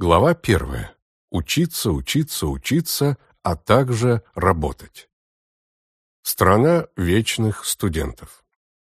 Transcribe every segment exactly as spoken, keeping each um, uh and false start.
Глава первая. Учиться, учиться, учиться, а также работать. Страна вечных студентов.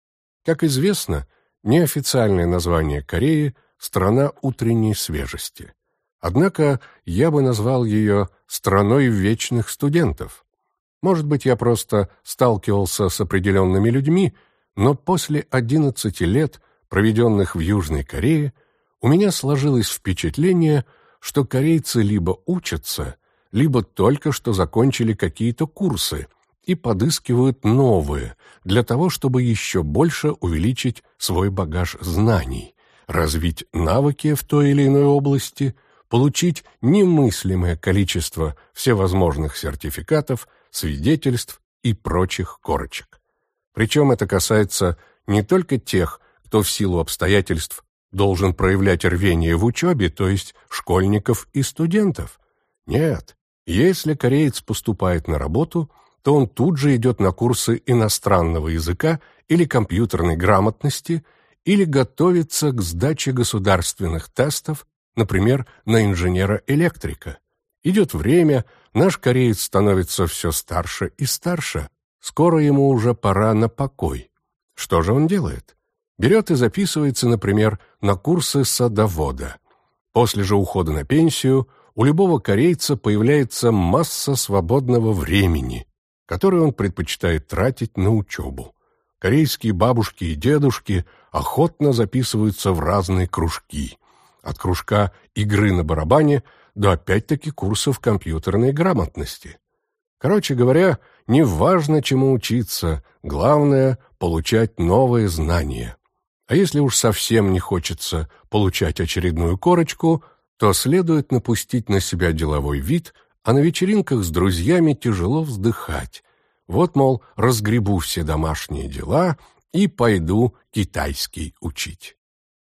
Как известно, неофициальное название Кореи – страна утренней свежести. Однако я бы назвал ее страной вечных студентов. Может быть, я просто сталкивался с определенными людьми, но после одиннадцати лет, проведенных в Южной Корее, у меня сложилось впечатление, что корейцы либо учатся, либо только что закончили какие-то курсы и подыскивают новые для того, чтобы еще больше увеличить свой багаж знаний, развить навыки в той или иной области, получить немыслимое количество всевозможных сертификатов, свидетельств и прочих корочек. Причем это касается не только тех, кто в силу обстоятельств должен проявлять рвение в учебе, то есть школьников и студентов. Нет, если кореец поступает на работу, то он тут же идет на курсы иностранного языка или компьютерной грамотности, или готовится к сдаче государственных тестов, например, на инженера-электрика. Идет время, наш кореец становится все старше и старше, скоро ему уже пора на покой. Что же он делает? Берет и записывается, например, на курсы садовода. После же ухода на пенсию у любого корейца появляется масса свободного времени, которое он предпочитает тратить на учебу. Корейские бабушки и дедушки охотно записываются в разные кружки. От кружка игры на барабане до опять-таки курсов компьютерной грамотности. Короче говоря, не важно, чему учиться, главное – получать новые знания. А если уж совсем не хочется получать очередную корочку, то следует напустить на себя деловой вид, а на вечеринках с друзьями тяжело вздыхать. Вот, мол, разгребу все домашние дела и пойду китайский учить.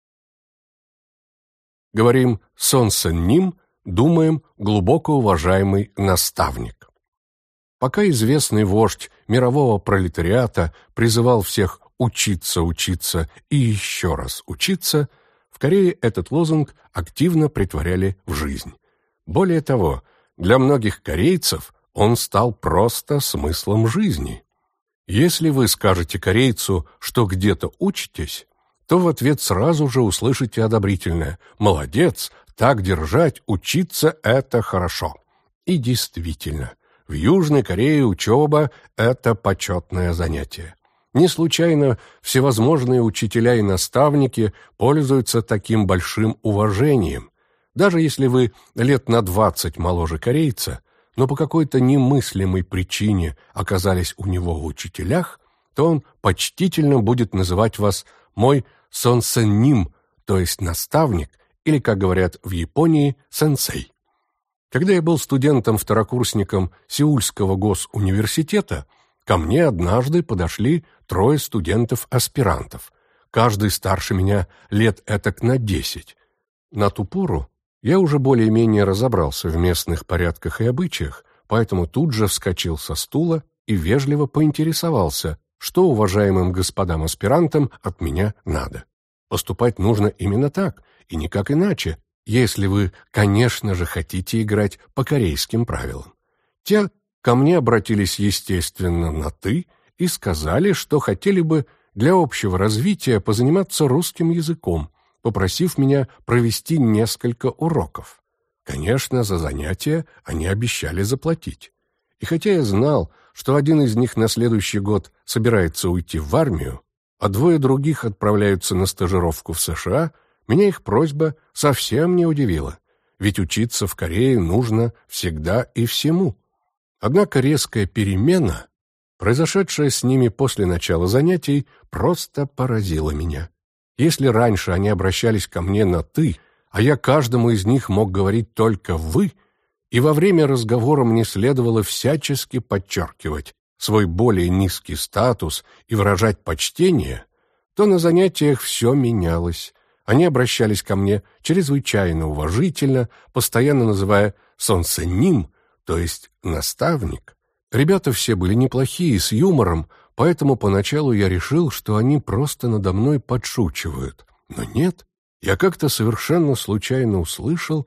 Говорим «сон сэн ним», думаем «глубоко уважаемый наставник». Пока известный вождь мирового пролетариата призывал всех учиться, учиться и еще раз учиться, в Корее этот лозунг активно претворяли в жизнь. Более того, для многих корейцев он стал просто смыслом жизни. Если вы скажете корейцу, что где-то учитесь, то в ответ сразу же услышите одобрительное «Молодец, так держать, учиться – это хорошо». И действительно, в Южной Корее учеба – это почетное занятие. Не случайно всевозможные учителя и наставники пользуются таким большим уважением. Даже если вы лет на двадцать моложе корейца, но по какой-то немыслимой причине оказались у него в учителях, то он почтительно будет называть вас «мой сон сэн ним», то есть наставник, или, как говорят в Японии, сенсей. Когда я был студентом-второкурсником Сеульского госуниверситета, ко мне однажды подошли трое студентов-аспирантов, каждый старше меня лет этак на десять. На ту пору я уже более-менее разобрался в местных порядках и обычаях, поэтому тут же вскочил со стула и вежливо поинтересовался, что уважаемым господам-аспирантам от меня надо. Поступать нужно именно так, и никак иначе, если вы, конечно же, хотите играть по корейским правилам. Те ко мне обратились, естественно, на «ты» и сказали, что хотели бы для общего развития позаниматься русским языком, попросив меня провести несколько уроков. Конечно, за занятия они обещали заплатить. И хотя я знал, что один из них на следующий год собирается уйти в армию, а двое других отправляются на стажировку в США, меня их просьба совсем не удивила, ведь учиться в Корее нужно всегда и всему. Однако резкая перемена, произошедшая с ними после начала занятий, просто поразила меня. Если раньше они обращались ко мне на «ты», а я каждому из них мог говорить только «вы», и во время разговора мне следовало всячески подчеркивать свой более низкий статус и выражать почтение, то на занятиях все менялось. Они обращались ко мне чрезвычайно уважительно, постоянно называя «сон сэн ним», то есть «наставник». Ребята все были неплохие, с юмором, поэтому поначалу я решил, что они просто надо мной подшучивают. Но нет, я как-то совершенно случайно услышал,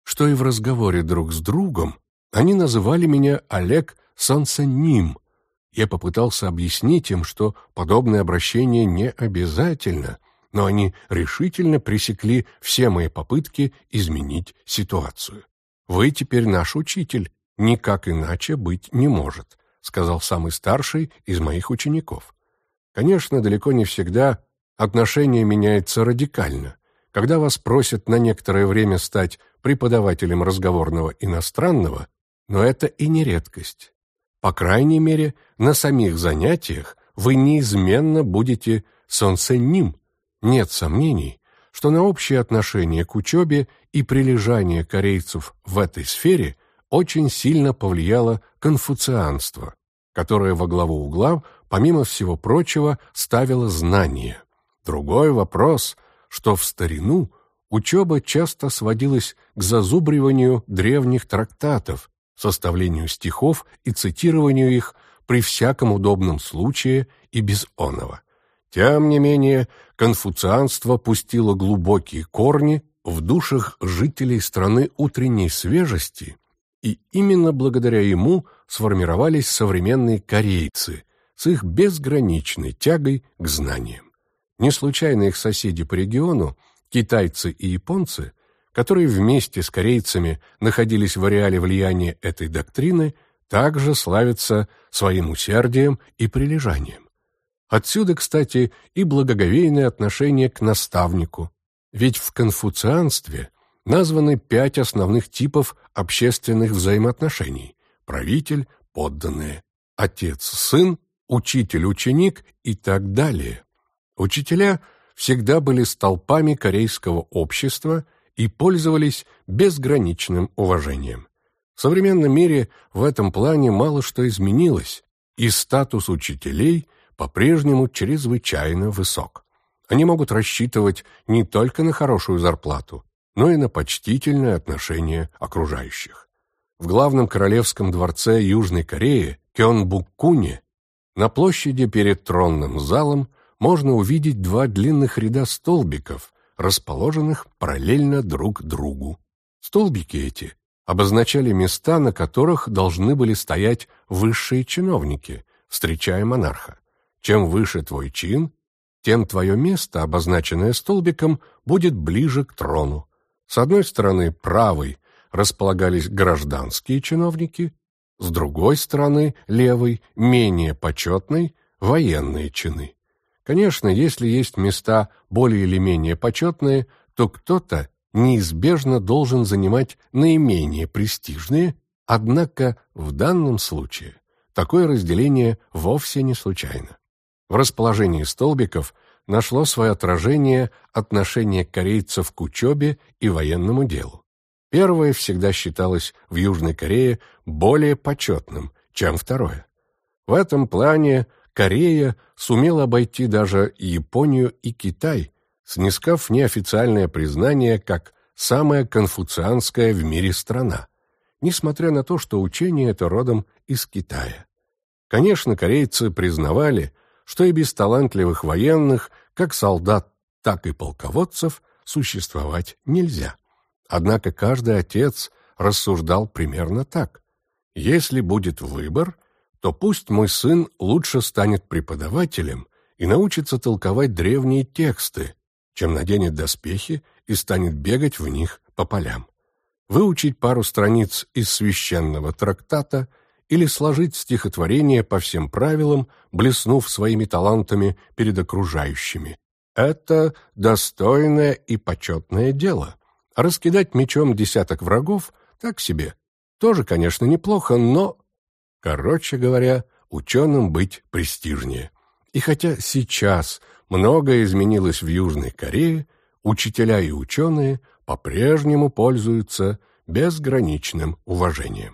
что и в разговоре друг с другом они называли меня Олег Сонсенним. Я попытался объяснить им, что подобное обращение не обязательно, но они решительно пресекли все мои попытки изменить ситуацию. «Вы теперь наш учитель, никак иначе быть не может», сказал самый старший из моих учеников. Конечно, далеко не всегда отношение меняется радикально. Когда вас просят на некоторое время стать преподавателем разговорного иностранного, но это и не редкость. По крайней мере, на самих занятиях вы неизменно будете сонсенним. Нет сомнений, что на общее отношение к учебе и прилежание корейцев в этой сфере очень сильно повлияло конфуцианство, которое во главу угла, помимо всего прочего, ставило знание. Другой вопрос, что в старину учеба часто сводилась к зазубриванию древних трактатов, составлению стихов и цитированию их при всяком удобном случае и без оного. Тем не менее, конфуцианство пустило глубокие корни в душах жителей страны утренней свежести, и именно благодаря ему сформировались современные корейцы с их безграничной тягой к знаниям. Не случайно их соседи по региону, китайцы и японцы, которые вместе с корейцами находились в ареале влияния этой доктрины, также славятся своим усердием и прилежанием. Отсюда, кстати, и благоговейное отношение к наставнику, ведь в конфуцианстве названы пять основных типов общественных взаимоотношений: правитель, подданные, отец-сын, учитель-ученик и так далее. Учителя всегда были столпами корейского общества и пользовались безграничным уважением. В современном мире в этом плане мало что изменилось, и статус учителей по-прежнему чрезвычайно высок. Они могут рассчитывать не только на хорошую зарплату, но и на почтительное отношение окружающих. В главном королевском дворце Южной Кореи, Кёнбуккуне, на площади перед тронным залом можно увидеть два длинных ряда столбиков, расположенных параллельно друг другу. Столбики эти обозначали места, на которых должны были стоять высшие чиновники, встречая монарха. Чем выше твой чин, тем твое место, обозначенное столбиком, будет ближе к трону. С одной стороны, правой, располагались гражданские чиновники, с другой стороны, левой, менее почетной, военные чины. Конечно, если есть места более или менее почетные, то кто-то неизбежно должен занимать наименее престижные, однако в данном случае такое разделение вовсе не случайно. В расположении столбиков нашло свое отражение отношение корейцев к учебе и военному делу. Первое всегда считалось в Южной Корее более почетным, чем второе. В этом плане Корея сумела обойти даже Японию и Китай, снискав неофициальное признание как самая конфуцианская в мире страна, несмотря на то, что учение это родом из Китая. Конечно, корейцы признавали, что и без талантливых военных, как солдат, так и полководцев, существовать нельзя. Однако каждый отец рассуждал примерно так: если будет выбор, то пусть мой сын лучше станет преподавателем и научится толковать древние тексты, чем наденет доспехи и станет бегать в них по полям. Выучить пару страниц из священного трактата или сложить стихотворение по всем правилам, блеснув своими талантами перед окружающими. Это достойное и почетное дело. А раскидать мечом десяток врагов — так себе. Тоже, конечно, неплохо, но... Короче говоря, ученым быть престижнее. И хотя сейчас многое изменилось в Южной Корее, учителя и ученые по-прежнему пользуются безграничным уважением.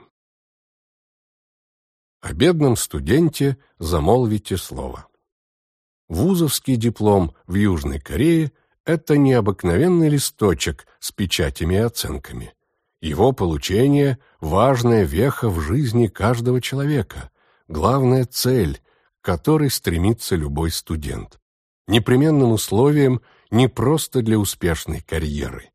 О бедном студенте замолвите слово. Вузовский диплом в Южной Корее – это необыкновенный листочек с печатями и оценками. Его получение – важная веха в жизни каждого человека, главная цель, к которой стремится любой студент. Непременным условием не просто для успешной карьеры,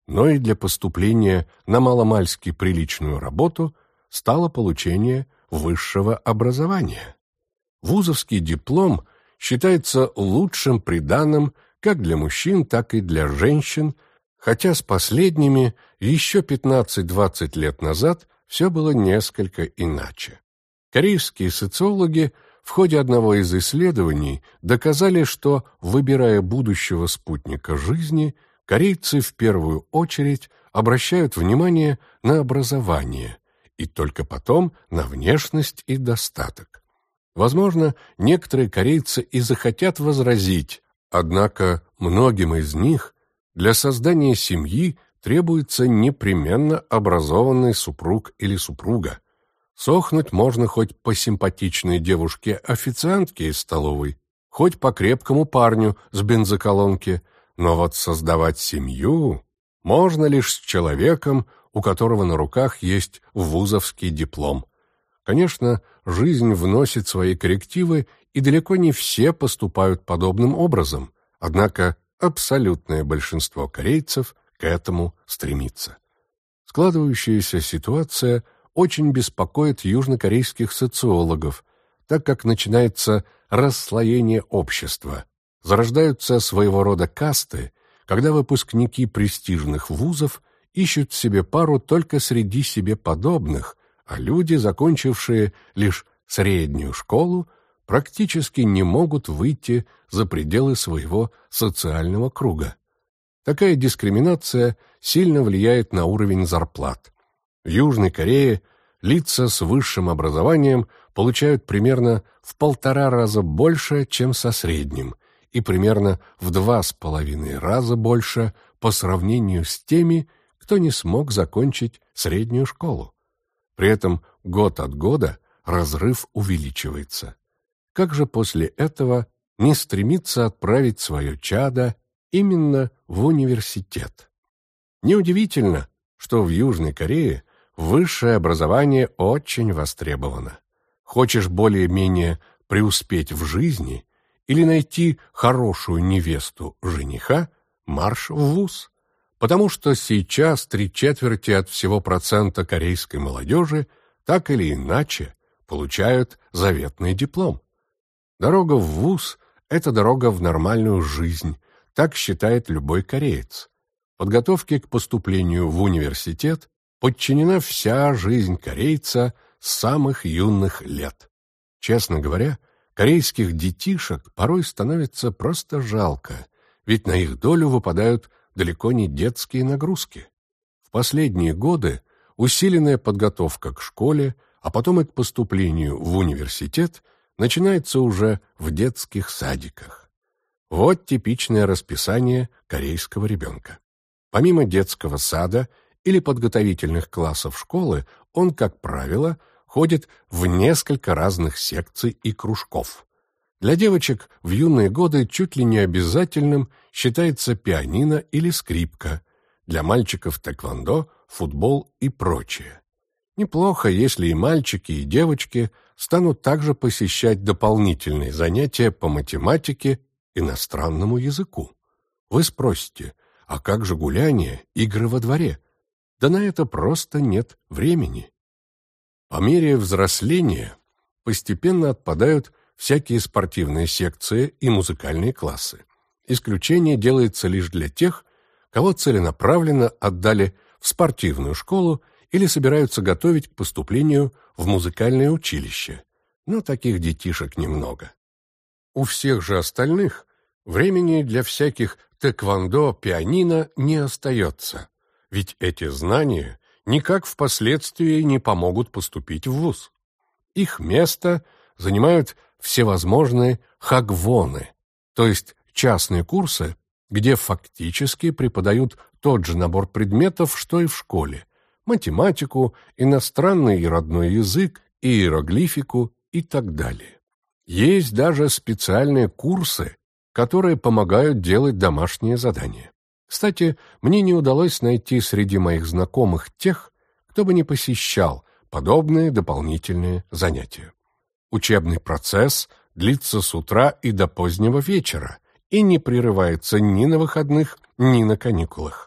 но и для поступления на маломальски приличную работу стало получение высшего образования. Вузовский диплом считается лучшим приданым как для мужчин, так и для женщин, хотя с последними еще пятнадцать-двадцать лет назад все было несколько иначе. Корейские социологи в ходе одного из исследований доказали, что, выбирая будущего спутника жизни, корейцы в первую очередь обращают внимание на образование и только потом на внешность и достаток. Возможно, некоторые корейцы и захотят возразить, однако многим из них для создания семьи требуется непременно образованный супруг или супруга. Сохнуть можно хоть по симпатичной девушке-официантке из столовой, хоть по крепкому парню с бензоколонки, но вот создавать семью можно лишь с человеком, у которого на руках есть вузовский диплом. Конечно, жизнь вносит свои коррективы, и далеко не все поступают подобным образом, однако абсолютное большинство корейцев к этому стремится. Складывающаяся ситуация очень беспокоит южнокорейских социологов, так как начинается расслоение общества, зарождаются своего рода касты, когда выпускники престижных вузов ищут себе пару только среди себе подобных, а люди, закончившие лишь среднюю школу, практически не могут выйти за пределы своего социального круга. Такая дискриминация сильно влияет на уровень зарплат. В Южной Корее лица с высшим образованием получают примерно в полтора раза больше, чем со средним, и примерно в два с половиной раза больше по сравнению с теми, кто не смог закончить среднюю школу. При этом год от года разрыв увеличивается. Как же после этого не стремиться отправить свое чадо именно в университет? Неудивительно, что в Южной Корее высшее образование очень востребовано. Хочешь более-менее преуспеть в жизни или найти хорошую невесту-жениха, марш в вуз. Потому что сейчас три четверти от всего процента корейской молодежи так или иначе получают заветный диплом. Дорога в вуз – это дорога в нормальную жизнь, так считает любой кореец. Подготовке к поступлению в университет подчинена вся жизнь корейца с самых юных лет. Честно говоря, корейских детишек порой становится просто жалко, ведь на их долю выпадают далеко не детские нагрузки. В последние годы усиленная подготовка к школе, а потом и к поступлению в университет начинается уже в детских садиках. Вот типичное расписание корейского ребенка. Помимо детского сада или подготовительных классов школы, он, как правило, ходит в несколько разных секций и кружков. Для девочек в юные годы чуть ли не обязательным считается пианино или скрипка, для мальчиков тэквондо, футбол и прочее. Неплохо, если и мальчики, и девочки станут также посещать дополнительные занятия по математике, иностранному языку. Вы спросите, а как же гуляние, игры во дворе? Да на это просто нет времени. По мере взросления постепенно отпадают всякие спортивные секции и музыкальные классы. Исключение делается лишь для тех, кого целенаправленно отдали в спортивную школу или собираются готовить к поступлению в музыкальное училище. Но таких детишек немного. У всех же остальных времени для всяких тэквондо, пианино не остается, ведь эти знания никак впоследствии не помогут поступить в вуз. Их место занимают всевозможные хагвоны, то есть частные курсы, где фактически преподают тот же набор предметов, что и в школе: математику, иностранный и родной язык, иероглифику и так далее. Есть даже специальные курсы, которые помогают делать домашние задания. Кстати, мне не удалось найти среди моих знакомых тех, кто бы не посещал подобные дополнительные занятия. Учебный процесс длится с утра и до позднего вечера и не прерывается ни на выходных, ни на каникулах.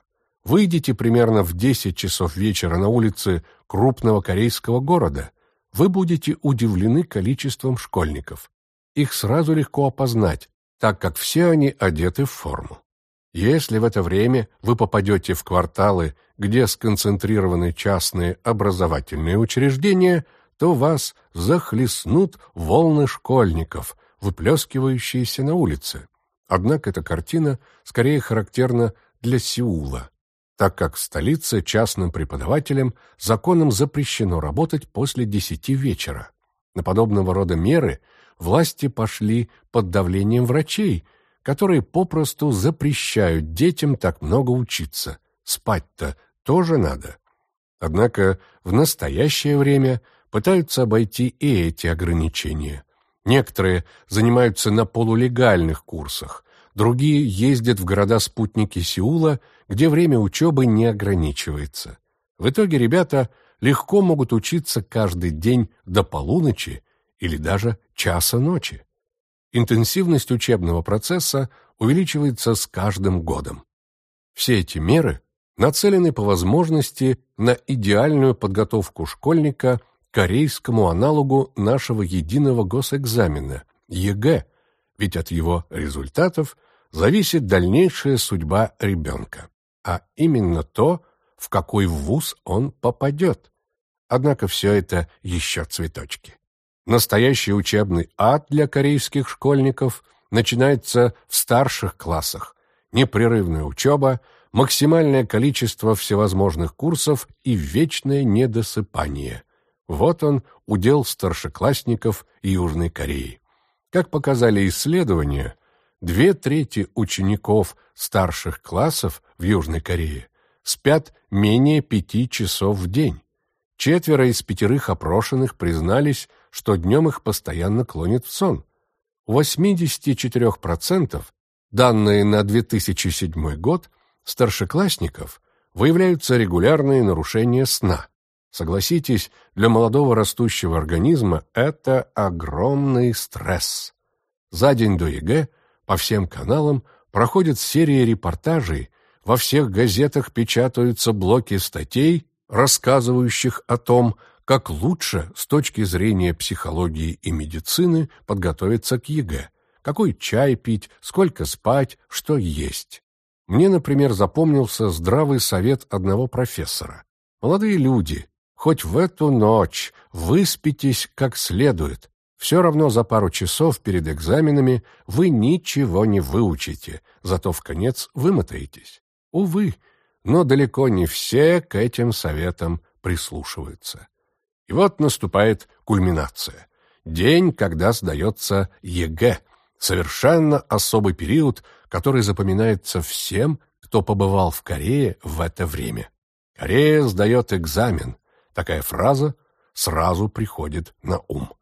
Выйдите примерно в десять часов вечера на улицы крупного корейского города. Вы будете удивлены количеством школьников. Их сразу легко опознать, так как все они одеты в форму. Если в это время вы попадете в кварталы, где сконцентрированы частные образовательные учреждения, то вас захлестнут волны школьников, выплескивающиеся на улице. Однако эта картина скорее характерна для Сеула, так как в столице частным преподавателям законом запрещено работать после десяти вечера. На подобного рода меры власти пошли под давлением врачей, которые попросту запрещают детям так много учиться. Спать-то тоже надо. Однако в настоящее время пытаются обойти и эти ограничения. Некоторые занимаются на полулегальных курсах, другие ездят в города-спутники Сеула, где время учебы не ограничивается. В итоге ребята легко могут учиться каждый день до полуночи или даже часа ночи. Интенсивность учебного процесса увеличивается с каждым годом. Все эти меры нацелены по возможности на идеальную подготовку школьника к корейскому аналогу нашего единого госэкзамена – ЕГЭ, ведь от его результатов зависит дальнейшая судьба ребенка, а именно то, в какой вуз он попадет. Однако все это еще цветочки. Настоящий учебный ад для корейских школьников начинается в старших классах. Непрерывная учеба, максимальное количество всевозможных курсов и вечное недосыпание. Вот он, удел старшеклассников Южной Кореи. Как показали исследования, две трети учеников старших классов в Южной Корее спят менее пяти часов в день. Четверо из пятерых опрошенных признались, что днем их постоянно клонит в сон. У восьмидесяти четырёх процентов, данные на две тысячи седьмой год, старшеклассников выявляются регулярные нарушения сна. Согласитесь, для молодого растущего организма это огромный стресс. За день до ЕГЭ по всем каналам проходит серия репортажей, во всех газетах печатаются блоки статей, рассказывающих о том, как лучше с точки зрения психологии и медицины подготовиться к ЕГЭ, какой чай пить, сколько спать, что есть. Мне, например, запомнился здравый совет одного профессора. Молодые люди, хоть в эту ночь выспитесь как следует, все равно за пару часов перед экзаменами вы ничего не выучите, зато вконец вымотаетесь. Увы, но далеко не все к этим советам прислушиваются. И вот наступает кульминация. День, когда сдается ЕГЭ. Совершенно особый период, который запоминается всем, кто побывал в Корее в это время. Корея сдает экзамен. Такая фраза сразу приходит на ум.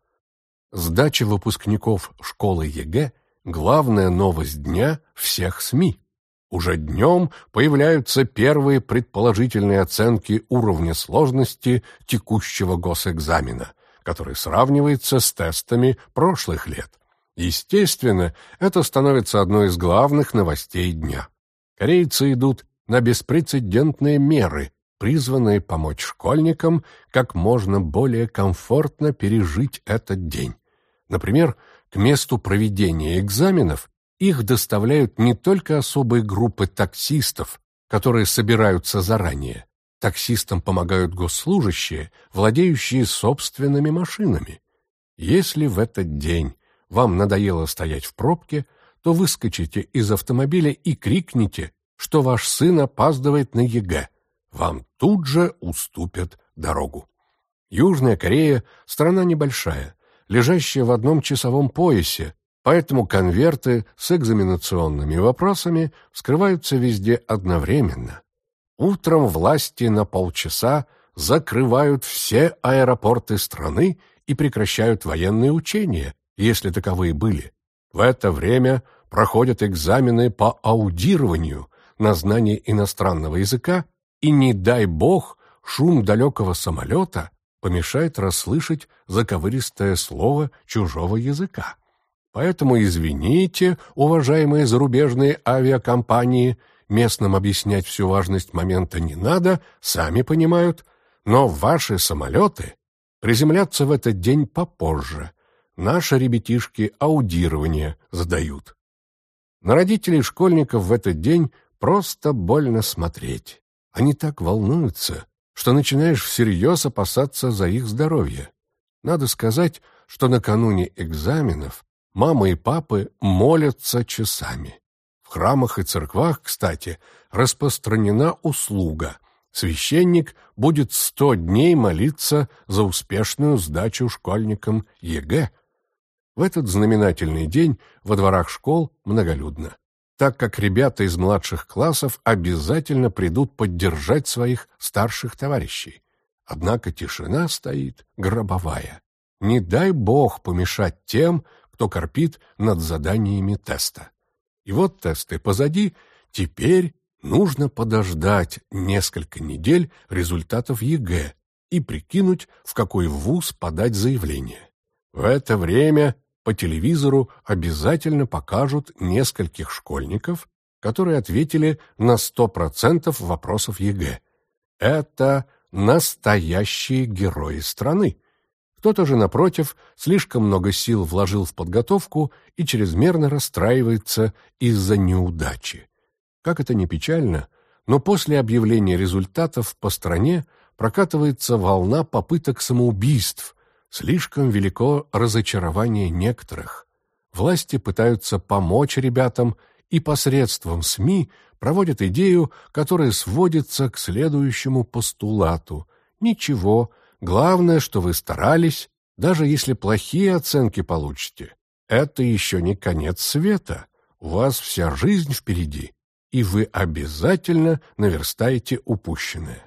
Сдача выпускников школы ЕГЭ – главная новость дня всех СМИ. Уже днем появляются первые предположительные оценки уровня сложности текущего госэкзамена, который сравнивается с тестами прошлых лет. Естественно, это становится одной из главных новостей дня. Корейцы идут на беспрецедентные меры, призванные помочь школьникам как можно более комфортно пережить этот день. Например, к месту проведения экзаменов их доставляют не только особые группы таксистов, которые собираются заранее. Таксистам помогают госслужащие, владеющие собственными машинами. Если в этот день вам надоело стоять в пробке, то выскочите из автомобиля и крикните, что ваш сын опаздывает на ЕГЭ. Вам тут же уступят дорогу. Южная Корея – страна небольшая, лежащая в одном часовом поясе, поэтому конверты с экзаменационными вопросами вскрываются везде одновременно. Утром власти на полчаса закрывают все аэропорты страны и прекращают военные учения, если таковые были. В это время проходят экзамены по аудированию на знание иностранного языка, и, не дай бог, шум далекого самолета помешает расслышать заковыристое слово чужого языка. Поэтому извините, уважаемые зарубежные авиакомпании, местным объяснять всю важность момента не надо, сами понимают, но ваши самолеты приземлятся в этот день попозже. Наши ребятишки аудирование сдают. На родителей школьников в этот день просто больно смотреть. Они так волнуются, что начинаешь всерьез опасаться за их здоровье. Надо сказать, что накануне экзаменов мамы и папы молятся часами. В храмах и церквах, кстати, распространена услуга. Священник будет сто дней молиться за успешную сдачу школьникам ЕГЭ. В этот знаменательный день во дворах школ многолюдно, так как ребята из младших классов обязательно придут поддержать своих старших товарищей. Однако тишина стоит гробовая. Не дай бог помешать тем, кто корпит над заданиями теста. И вот тесты позади, теперь нужно подождать несколько недель результатов ЕГЭ и прикинуть, в какой вуз подать заявление. В это время по телевизору обязательно покажут нескольких школьников, которые ответили на сто процентов вопросов ЕГЭ. Это настоящие герои страны. Кто-то же, напротив, слишком много сил вложил в подготовку и чрезмерно расстраивается из-за неудачи. Как это ни печально, но после объявления результатов по стране прокатывается волна попыток самоубийств. Слишком велико разочарование некоторых. Власти пытаются помочь ребятам и посредством СМИ проводят идею, которая сводится к следующему постулату. Ничего, главное, что вы старались, даже если плохие оценки получите. Это еще не конец света. У вас вся жизнь впереди, и вы обязательно наверстаете упущенное.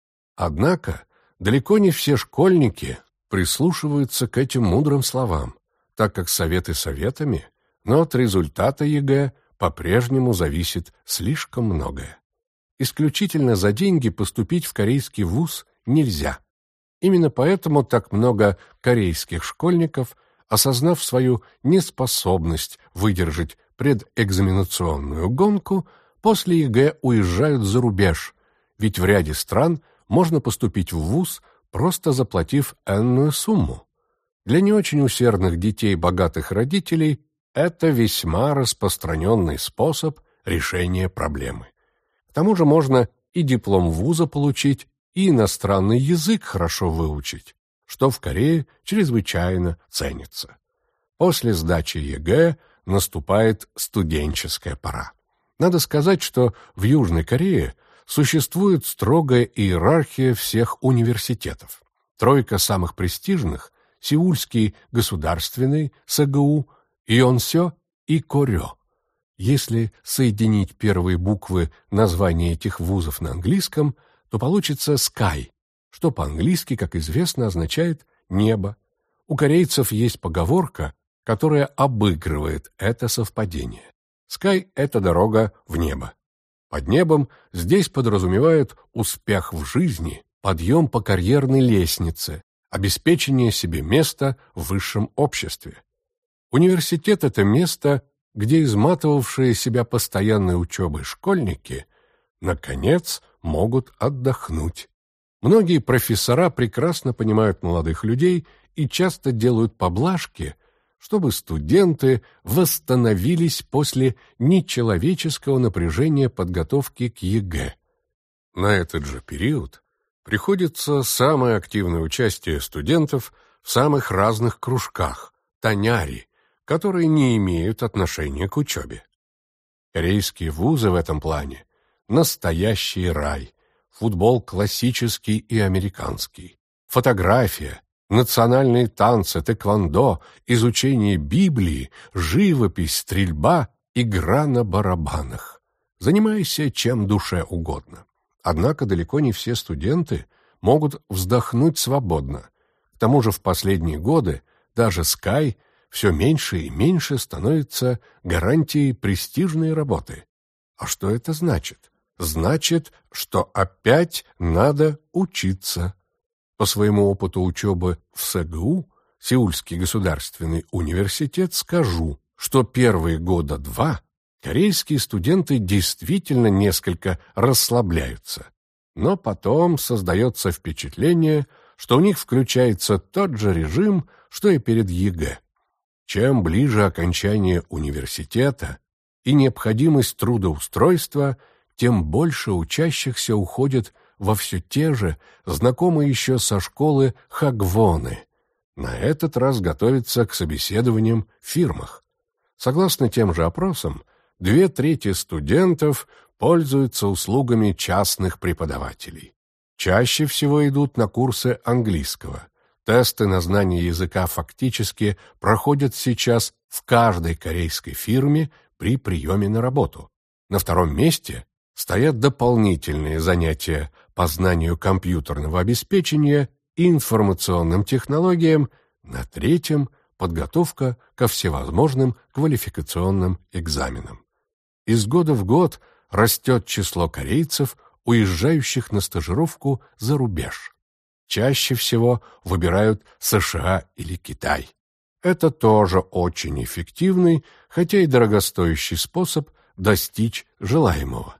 Однако далеко не все школьники прислушиваются к этим мудрым словам, так как советы советами, но от результата ЕГЭ по-прежнему зависит слишком многое. Исключительно за деньги поступить в корейский вуз нельзя. Именно поэтому так много корейских школьников, осознав свою неспособность выдержать предэкзаменационную гонку, после ЕГЭ уезжают за рубеж, ведь в ряде стран можно поступить в вуз, просто заплатив энную сумму. Для не очень усердных детей богатых родителей это весьма распространенный способ решения проблемы. К тому же можно и диплом вуза получить, и иностранный язык хорошо выучить, что в Корее чрезвычайно ценится. После сдачи ЕГЭ наступает студенческая пора. Надо сказать, что в Южной Корее существует строгая иерархия всех университетов. Тройка самых престижных – Сеульский государственный, СГУ, Йонсё и Корё. Если соединить первые буквы названия этих вузов на английском, то получится Sky, что по-английски, как известно, означает «небо». У корейцев есть поговорка, которая обыгрывает это совпадение. Sky – это дорога в небо. Под небом здесь подразумевают успех в жизни, подъем по карьерной лестнице, обеспечение себе места в высшем обществе. Университет – это место, где изматывавшие себя постоянной учебой школьники, наконец, могут отдохнуть. Многие профессора прекрасно понимают молодых людей и часто делают поблажки, чтобы студенты восстановились после нечеловеческого напряжения подготовки к ЕГЭ. На этот же период приходится самое активное участие студентов в самых разных кружках – таняри, которые не имеют отношения к учебе. Корейские вузы в этом плане – настоящий рай. Футбол классический и американский, фотография, национальные танцы, тэквондо, изучение Библии, живопись, стрельба, игра на барабанах. Занимайся чем душе угодно. Однако далеко не все студенты могут вздохнуть свободно. К тому же в последние годы даже Sky все меньше и меньше становится гарантией престижной работы. А что это значит? Значит, что опять надо учиться. По своему опыту учебы в СГУ, Сеульский государственный университет, скажу, что первые года два Корейские студенты действительно несколько расслабляются, но потом создается впечатление, что у них включается тот же режим, что и перед ЕГЭ. Чем ближе окончание университета и необходимость трудоустройства, тем больше учащихся уходит во все те же, знакомые еще со школы, хагвоны. На этот раз готовятся к собеседованиям в фирмах. Согласно тем же опросам, две трети студентов пользуются услугами частных преподавателей. Чаще всего идут на курсы английского. Тесты на знание языка фактически проходят сейчас в каждой корейской фирме при приеме на работу. На втором месте стоят дополнительные занятия по знанию компьютерного обеспечения и информационным технологиям, на третьем – подготовка ко всевозможным квалификационным экзаменам. Из года в год растет число корейцев, уезжающих на стажировку за рубеж. Чаще всего выбирают США или Китай. Это тоже очень эффективный, хотя и дорогостоящий способ достичь желаемого.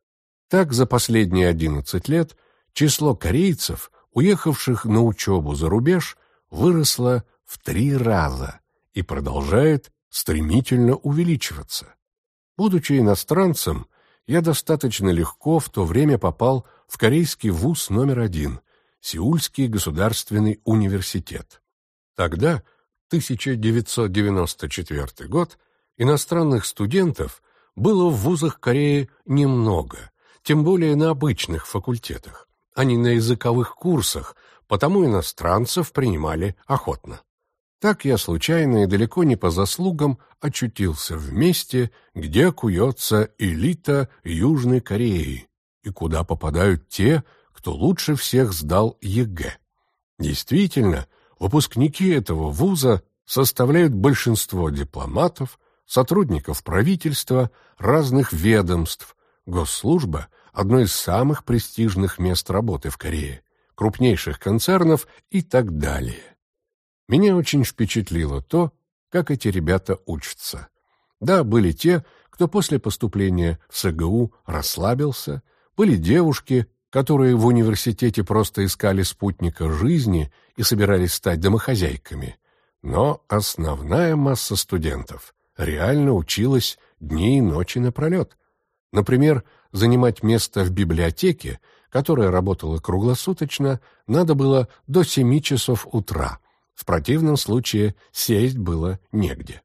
Так, за последние одиннадцать лет число корейцев, уехавших на учебу за рубеж, выросло в три раза и продолжает стремительно увеличиваться. Будучи иностранцем, я достаточно легко в то время попал в корейский вуз номер один – Сеульский государственный университет. Тогда, тысяча девятьсот девяносто четвёртый год, иностранных студентов было в вузах Кореи немного, тем более на обычных факультетах, а не на языковых курсах, потому иностранцев принимали охотно. Так я случайно и далеко не по заслугам очутился в месте, где куется элита Южной Кореи и куда попадают те, кто лучше всех сдал ЕГЭ. Действительно, выпускники этого вуза составляют большинство дипломатов, сотрудников правительства, разных ведомств. Госслужба – одно из самых престижных мест работы в Корее, крупнейших концернов и так далее. Меня очень впечатлило то, как эти ребята учатся. Да, были те, кто после поступления в СГУ расслабился, были девушки, которые в университете просто искали спутника жизни и собирались стать домохозяйками. Но основная масса студентов реально училась дни и ночи напролет. Например, занимать место в библиотеке, которая работала круглосуточно, надо было до семи часов утра. В противном случае сесть было негде.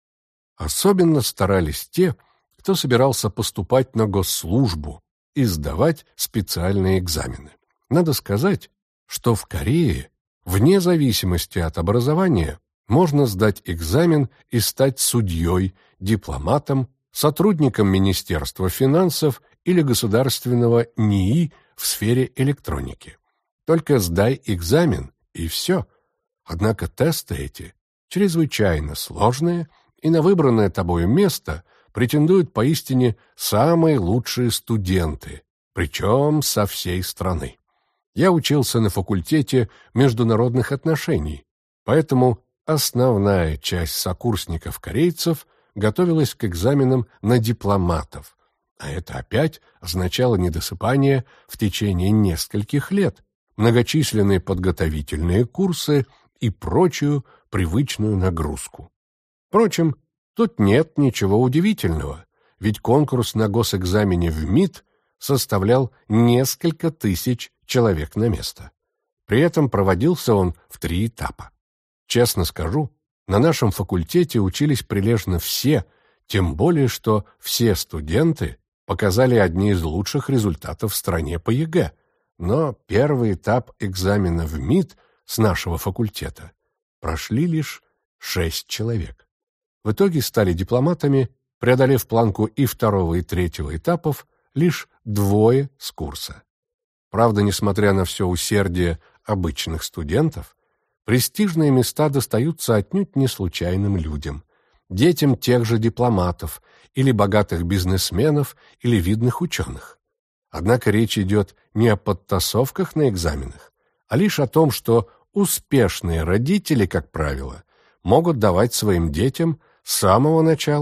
Особенно старались те, кто собирался поступать на госслужбу и сдавать специальные экзамены. Надо сказать, что в Корее, вне зависимости от образования, можно сдать экзамен и стать судьей, дипломатом, сотрудником Министерства финансов или государственного НИИ в сфере электроники. Только сдай экзамен, и все. Однако тесты эти чрезвычайно сложные, и на выбранное тобою место претендуют поистине самые лучшие студенты, причем со всей страны. Я учился на факультете международных отношений, поэтому основная часть сокурсников-корейцев готовилась к экзаменам на дипломатов, а это опять означало недосыпание в течение нескольких лет, многочисленные подготовительные курсы и прочую привычную нагрузку. Впрочем, тут нет ничего удивительного, ведь конкурс на госэкзамене в МИД составлял несколько тысяч человек на место. При этом проводился он в три этапа. Честно скажу, на нашем факультете учились прилежно все, тем более что все студенты показали одни из лучших результатов в стране по ЕГЭ, но первый этап экзамена в МИД с нашего факультета прошли лишь шесть человек. В итоге стали дипломатами, преодолев планку и второго, и третьего этапов, лишь двое с курса. Правда, несмотря на все усердие обычных студентов, престижные места достаются отнюдь не случайным людям, детям тех же дипломатов или богатых бизнесменов или видных ученых. Однако речь идет не о подтасовках на экзаменах, а лишь о том, что успешные родители, как правило, могут давать своим детям с самого начала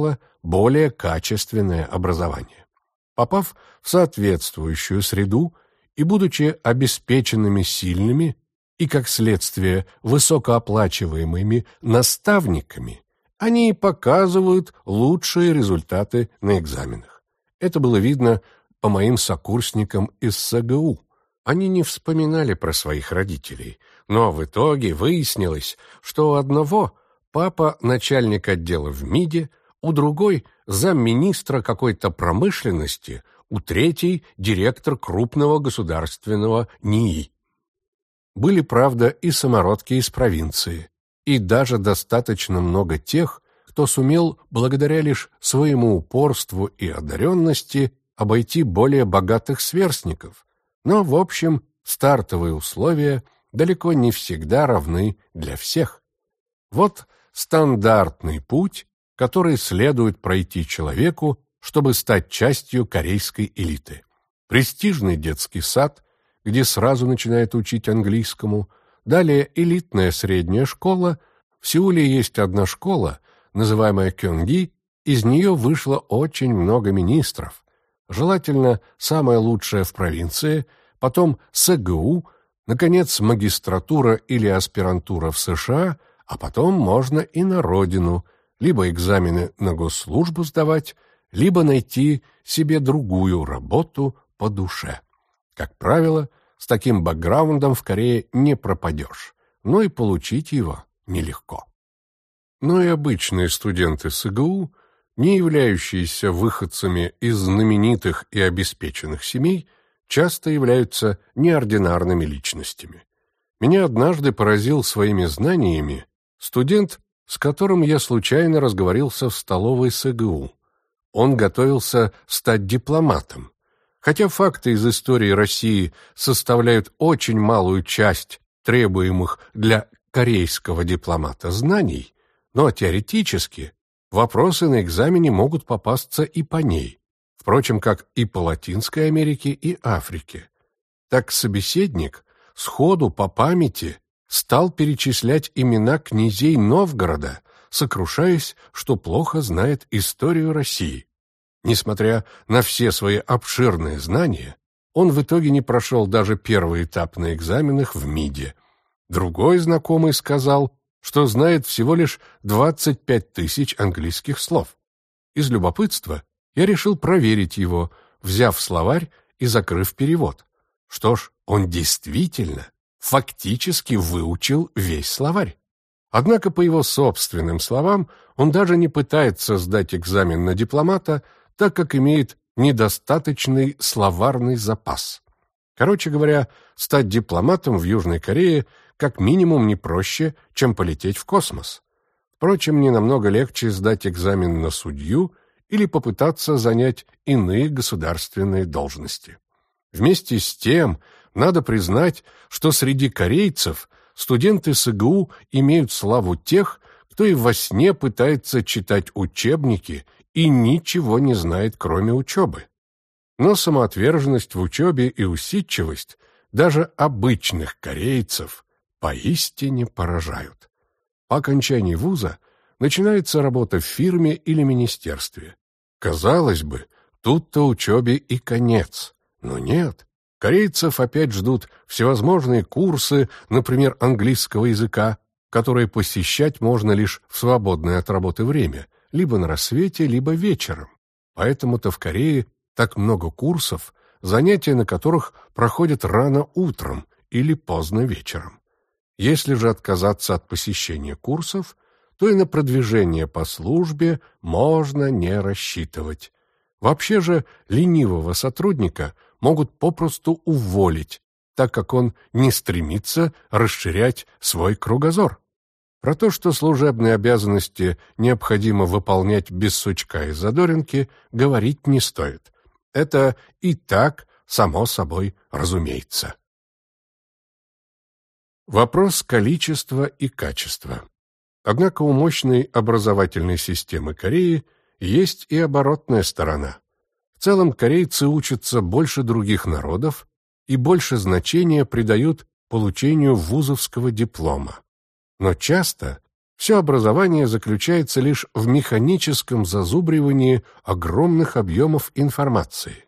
более качественное образование. Попав в соответствующую среду и будучи обеспеченными сильными и, как следствие, высокооплачиваемыми наставниками, они показывают лучшие результаты на экзаменах. Это было видно по моим сокурсникам из СГУ. Они не вспоминали про своих родителей, но в итоге выяснилось, что у одного папа начальник отдела в МИДе, у другой замминистра какой-то промышленности, у третьей директор крупного государственного НИИ. Были, правда, и самородки из провинции, и даже достаточно много тех, кто сумел, благодаря лишь своему упорству и одаренности, обойти более богатых сверстников. Но, в общем, стартовые условия далеко не всегда равны для всех. Вот стандартный путь, который следует пройти человеку, чтобы стать частью корейской элиты. Престижный детский сад, где сразу начинают учить английскому, далее элитная средняя школа. В Сеуле есть одна школа, называемая Кёнги, из нее вышло очень много министров. Желательно самое лучшее в провинции, потом СГУ, наконец магистратура или аспирантура в США, а потом можно и на родину, либо экзамены на госслужбу сдавать, либо найти себе другую работу по душе. Как правило, с таким бэкграундом в Корее не пропадешь, но и получить его нелегко. Но и обычные студенты СГУ, не являющиеся выходцами из знаменитых и обеспеченных семей, часто являются неординарными личностями. Меня однажды поразил своими знаниями студент, с которым я случайно разговорился в столовой СГУ. Он готовился стать дипломатом. Хотя факты из истории России составляют очень малую часть требуемых для корейского дипломата знаний, но теоретически вопросы на экзамене могут попасться и по ней, впрочем, как и по Латинской Америке и Африке. Так собеседник сходу по памяти стал перечислять имена князей Новгорода, сокрушаясь, что плохо знает историю России. Несмотря на все свои обширные знания, он в итоге не прошел даже первый этап на экзаменах в МИДе. Другой знакомый сказал, что знает всего лишь двадцать пять тысяч английских слов. Из любопытства я решил проверить его, взяв словарь и закрыв перевод. Что ж, он действительно, фактически выучил весь словарь. Однако, по его собственным словам, он даже не пытается сдать экзамен на дипломата, так как имеет недостаточный словарный запас. Короче говоря, стать дипломатом в Южной Корее как минимум не проще, чем полететь в космос. Впрочем, не намного легче сдать экзамен на судью или попытаться занять иные государственные должности. Вместе с тем, надо признать, что среди корейцев студенты СГУ имеют славу тех, кто и во сне пытается читать учебники и ничего не знает, кроме учебы. Но самоотверженность в учебе и усидчивость даже обычных корейцев поистине поражают. По окончании вуза начинается работа в фирме или министерстве. Казалось бы, тут-то учебе и конец. Но нет. Корейцев опять ждут всевозможные курсы, например, английского языка, которые посещать можно лишь в свободное от работы время, либо на рассвете, либо вечером. Поэтому-то в Корее так много курсов, занятия на которых проходят рано утром или поздно вечером. Если же отказаться от посещения курсов, то и на продвижение по службе можно не рассчитывать. Вообще же ленивого сотрудника могут попросту уволить, так как он не стремится расширять свой кругозор. Про то, что служебные обязанности необходимо выполнять без сучка и задоринки, говорить не стоит. Это и так само собой разумеется. Вопрос количества и качества. Однако у мощной образовательной системы Кореи есть и оборотная сторона. В целом корейцы учатся больше других народов и больше значения придают получению вузовского диплома. Но часто Все образование заключается лишь в механическом зазубривании огромных объемов информации.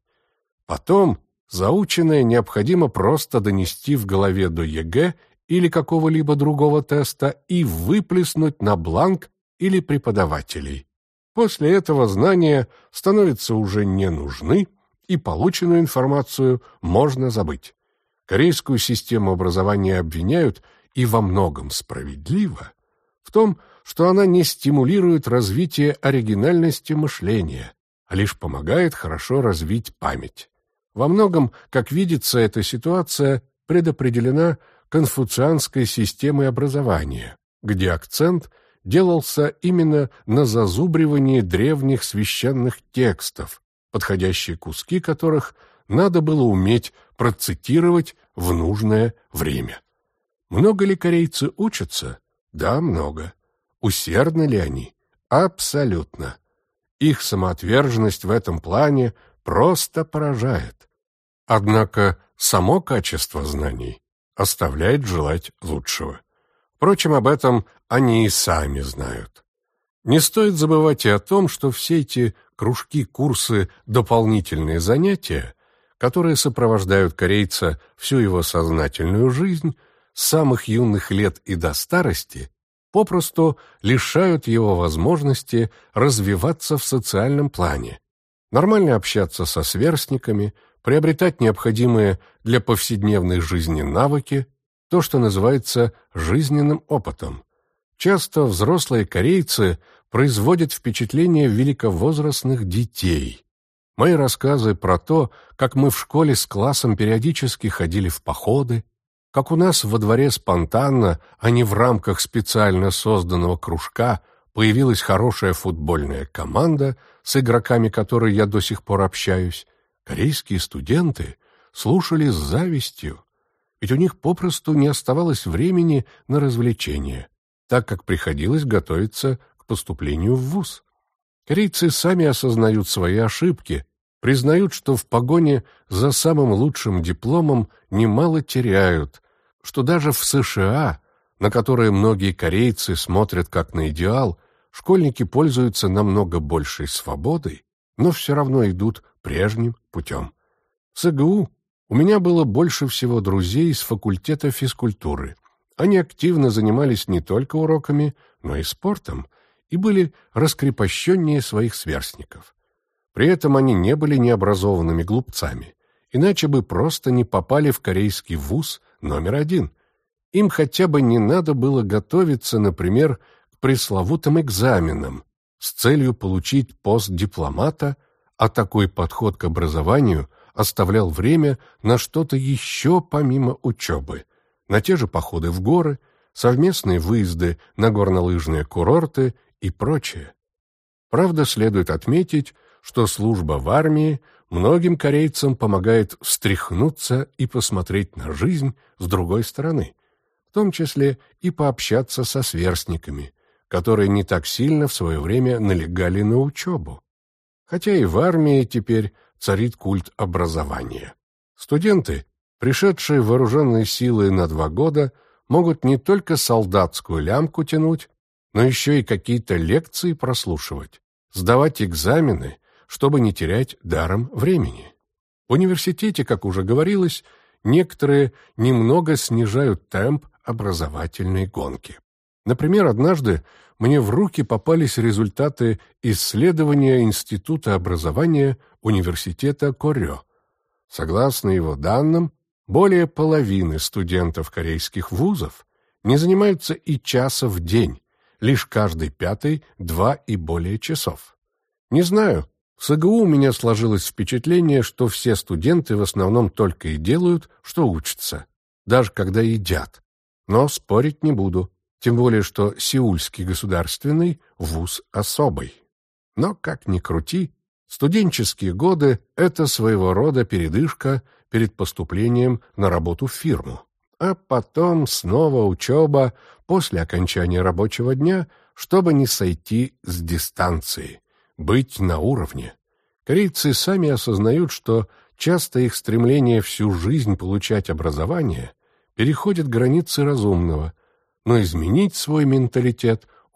Потом заученное необходимо просто донести в голове до ЕГЭ или какого-либо другого теста и выплеснуть на бланк или преподавателей. После этого знания становятся уже не нужны, и полученную информацию можно забыть. Корейскую систему образования обвиняют, и во многом справедливо, в том, что она не стимулирует развитие оригинальности мышления, а лишь помогает хорошо развить память. Во многом, как видится, эта ситуация предопределена конфуцианской системой образования, где акцент делался именно на зазубривании древних священных текстов, подходящие куски которых надо было уметь процитировать в нужное время. Много ли корейцы учатся? Да, много. Усердны ли они? Абсолютно. Их самоотверженность в этом плане просто поражает. Однако само качество знаний оставляет желать лучшего. Впрочем, об этом они и сами знают. Не стоит забывать и о том, что все эти кружки, курсы, дополнительные занятия, которые сопровождают корейца всю его сознательную жизнь, с самых юных лет и до старости, попросту лишают его возможности развиваться в социальном плане, нормально общаться со сверстниками, приобретать необходимые для повседневной жизни навыки, то, что называется жизненным опытом. Часто взрослые корейцы производят впечатление великовозрастных детей. Мои рассказы про то, как мы в школе с классом периодически ходили в походы, как у нас во дворе спонтанно, а не в рамках специально созданного кружка, появилась хорошая футбольная команда, с игроками которой я до сих пор общаюсь, корейские студенты слушали с завистью, ведь у них попросту не оставалось времени на развлечения, так как приходилось готовиться к поступлению в вуз. Корейцы сами осознают свои ошибки, признают, что в погоне за самым лучшим дипломом немало теряют, что даже в США, на которые многие корейцы смотрят как на идеал, школьники пользуются намного большей свободой, но все равно идут прежним путем. В СГУ у меня было больше всего друзей из факультета физкультуры. Они активно занимались не только уроками, но и спортом, и были раскрепощеннее своих сверстников. При этом они не были необразованными глупцами, иначе бы просто не попали в корейский вуз номер один. Им хотя бы не надо было готовиться, например, к пресловутым экзаменам с целью получить пост дипломата, а такой подход к образованию оставлял время на что-то еще помимо учебы, на те же походы в горы, совместные выезды на горнолыжные курорты и прочее. Правда, следует отметить, что служба в армии многим корейцам помогает встряхнуться и посмотреть на жизнь с другой стороны, в том числе и пообщаться со сверстниками, которые не так сильно в свое время налегали на учебу. Хотя и в армии теперь царит культ образования. Студенты, пришедшие в вооруженные силы на два года, могут не только солдатскую лямку тянуть, но еще и какие-то лекции прослушивать, сдавать экзамены, чтобы не терять даром времени. В университете, как уже говорилось, некоторые немного снижают темп образовательной гонки. Например, однажды мне в руки попались результаты исследования Института образования Университета Корё. Согласно его данным, более половины студентов корейских вузов не занимаются и часа в день, лишь каждый пятый два и более часов. Не знаю, в СГУ у меня сложилось впечатление, что все студенты в основном только и делают, что учатся, даже когда едят. Но спорить не буду, тем более что Сеульский государственный вуз особый. Но, как ни крути, студенческие годы — это своего рода передышка перед поступлением на работу в фирму. А потом снова учеба после окончания рабочего дня, чтобы не сойти с дистанции, быть на уровне. Корейцы сами осознают, что часто их стремление всю жизнь получать образование переходит границы разумного, но изменить свой менталитет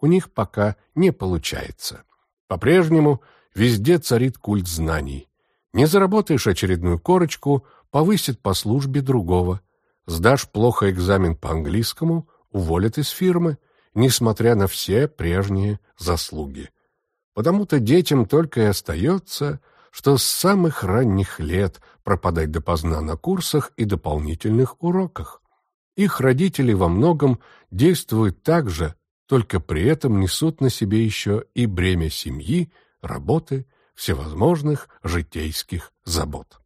у них пока не получается. По-прежнему везде царит культ знаний. Не заработаешь очередную корочку, повысит по службе другого. Сдашь плохо экзамен по английскому, уволят из фирмы, несмотря на все прежние заслуги. Потому-то детям только и остается, что с самых ранних лет пропадать допоздна на курсах и дополнительных уроках. Их родители во многом действуют так же, только при этом несут на себе еще и бремя семьи, работы, всевозможных житейских забот.